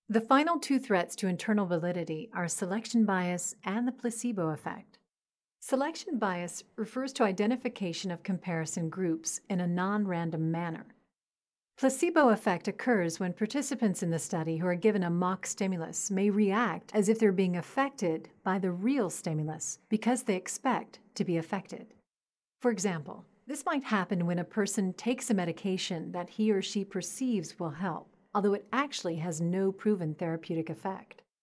The final two threats to internal validity are selection bias and the placebo effect. Selection bias refers to identification of comparison groups in a non-random manner. Placebo effect occurs when participants in the study who are given a mock stimulus may react as if they're being affected by the real stimulus because they expect to be affected. For example, this might happen when a person takes a medication that he or she perceives will help, although it actually has no proven therapeutic effect.